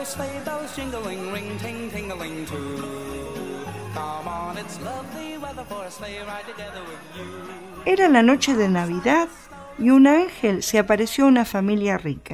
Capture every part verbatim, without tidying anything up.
sleigh bells jingling, ring ting tingling too. Come on, it's lovely weather for a sleigh ride together with you. Era la noche de Navidad y un ángel se apareció a una familia rica.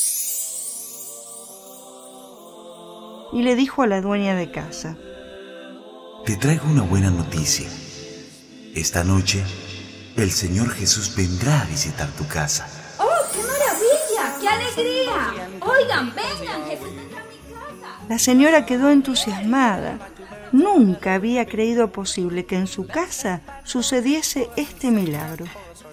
Y le dijo a la dueña de casa: te traigo una buena noticia. Esta noche, el Señor Jesús vendrá a visitar tu casa. ¡Oh, qué maravilla! ¡Qué alegría! Oigan, vengan, Jesús vendrá a mi casa. La señora quedó entusiasmada. Nunca había creído posible que en su casa sucediese este milagro.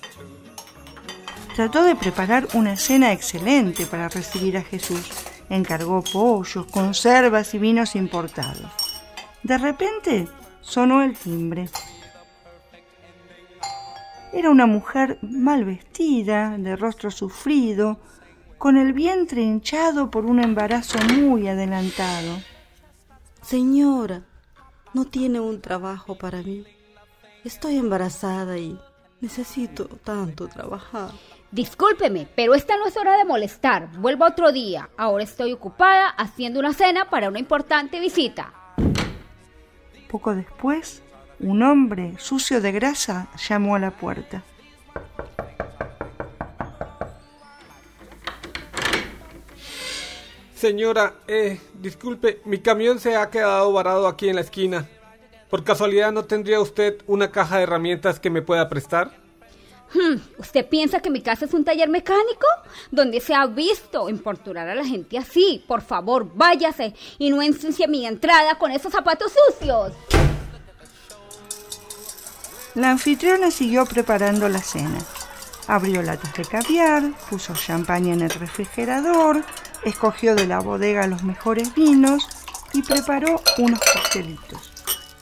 Trató de preparar una cena excelente para recibir a Jesús. Encargó pollos, conservas y vinos importados. De repente sonó el timbre. Era una mujer mal vestida, de rostro sufrido, con el vientre hinchado por un embarazo muy adelantado. Señora, ¿no tiene un trabajo para mí? Estoy embarazada y necesito tanto trabajar. Discúlpeme, pero esta no es hora de molestar. Vuelva otro día. Ahora estoy ocupada haciendo una cena para una importante visita. Poco después, un hombre sucio de grasa llamó a la puerta. Señora, eh, disculpe, mi camión se ha quedado varado aquí en la esquina. ¿Por casualidad no tendría usted una caja de herramientas que me pueda prestar? Hmm, ¿usted piensa que mi casa es un taller mecánico? ¿Dónde se ha visto importunar a la gente así? Por favor, váyase y no ensucie mi entrada con esos zapatos sucios. La anfitriona siguió preparando la cena. Abrió latas de caviar, puso champaña en el refrigerador, escogió de la bodega los mejores vinos y preparó unos coctelitos.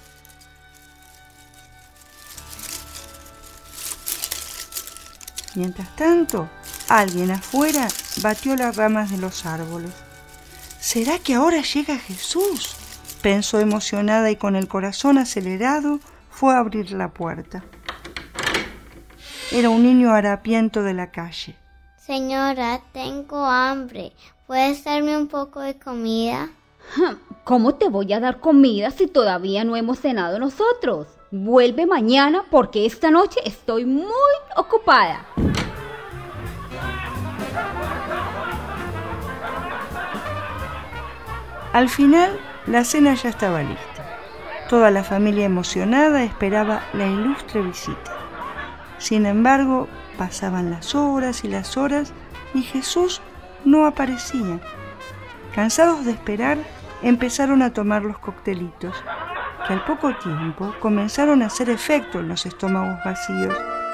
Mientras tanto, alguien afuera batió las ramas de los árboles. ¿Será que ahora llega Jesús?, pensó emocionada y con el corazón acelerado fue a abrir la puerta. Era un niño harapiento de la calle. Señora, tengo hambre. ¿Puedes darme un poco de comida? ¿Cómo te voy a dar comida si todavía no hemos cenado nosotros? Vuelve mañana porque esta noche estoy muy ocupada. Al final, la cena ya estaba lista. Toda la familia emocionada esperaba la ilustre visita. Sin embargo, pasaban las horas y las horas y Jesús no aparecía. Cansados de esperar, empezaron a tomar los coctelitos, que al poco tiempo comenzaron a hacer efecto en los estómagos vacíos.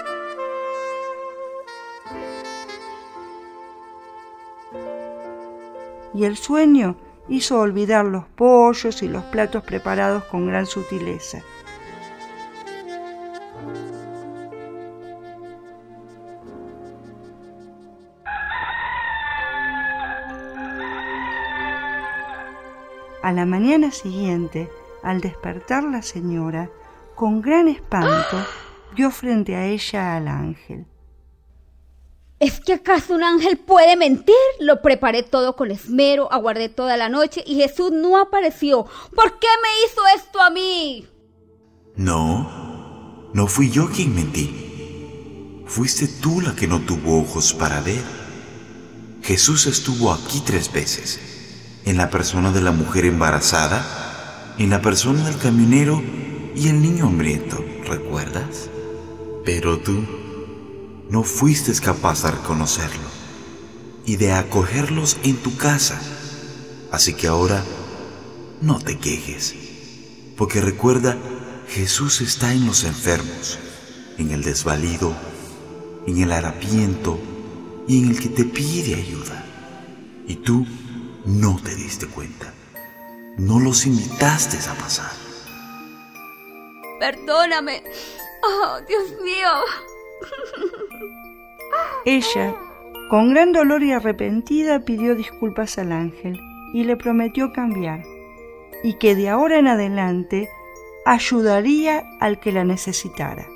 Y el sueño hizo olvidar los pollos y los platos preparados con gran sutileza. A la mañana siguiente, al despertar la señora, con gran espanto, vio frente a ella al ángel. ¿Es que acaso un ángel puede mentir? Lo preparé todo con esmero, aguardé toda la noche y Jesús no apareció. ¿Por qué me hizo esto a mí? No, no fui yo quien mentí. Fuiste tú la que no tuvo ojos para ver. Jesús estuvo aquí tres veces. En la persona de la mujer embarazada, en la persona del camionero y el niño hambriento, ¿recuerdas? Pero tú no fuiste capaz de reconocerlo y de acogerlos en tu casa. Así que ahora no te quejes, porque recuerda, Jesús está en los enfermos, en el desvalido, en el harapiento y en el que te pide ayuda. Y tú no te diste cuenta. No los invitaste a pasar. Perdóname. Oh, Dios mío. Ella, con gran dolor y arrepentida, pidió disculpas al ángel y le prometió cambiar y que de ahora en adelante ayudaría al que la necesitara.